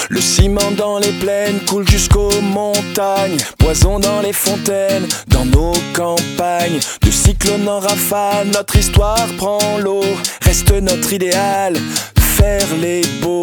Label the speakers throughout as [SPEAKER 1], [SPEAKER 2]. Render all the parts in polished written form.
[SPEAKER 1] Le ciment dans les plaines coule jusqu'aux montagnes. Poison dans les fontaines, dans nos campagnes. De cyclone en rafale, notre histoire prend l'eau. Reste notre idéal, faire les beaux.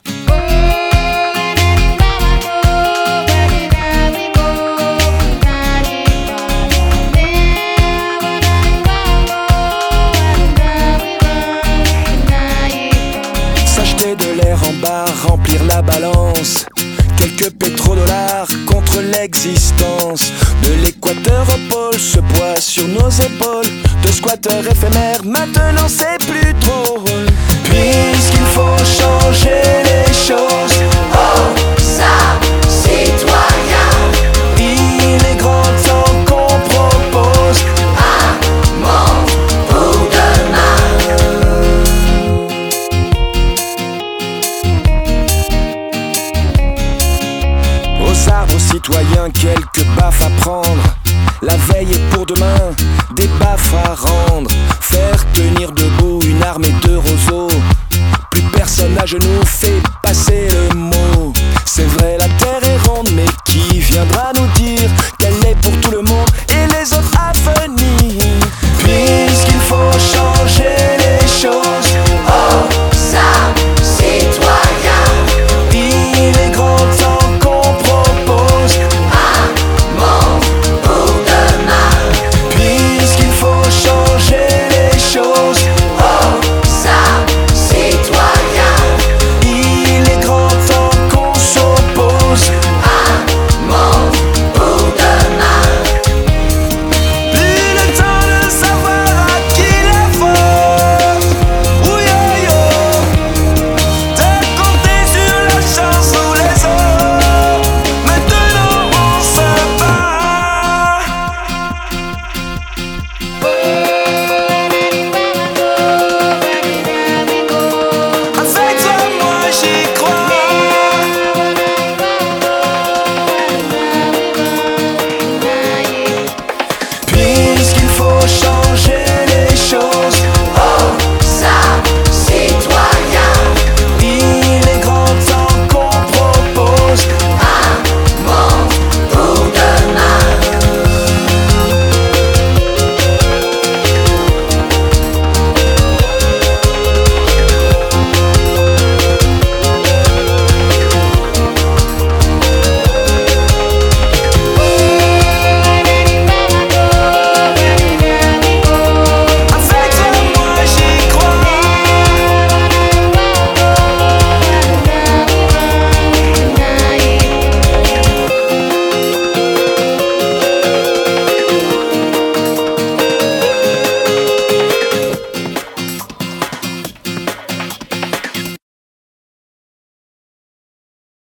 [SPEAKER 1] S'acheter de l'air en bar, remplir la balance. Quelques pétrodollars contre l'existence. De l'équateur au pôle, ce poids sur nos épaules. De squatteurs éphémères, maintenant c'est plus drôle. Puisqu'il faut changer les choses.
[SPEAKER 2] Oh, ça, citoyen,
[SPEAKER 1] Il est grand temps qu'on propose
[SPEAKER 2] un monde pour demain.
[SPEAKER 1] Aux arbres, aux citoyens, quelques baffes à prendre. La veille est pour demain, des baffes à rendre. Faire tenir debout une armée de roseaux. Plus personne à genoux fait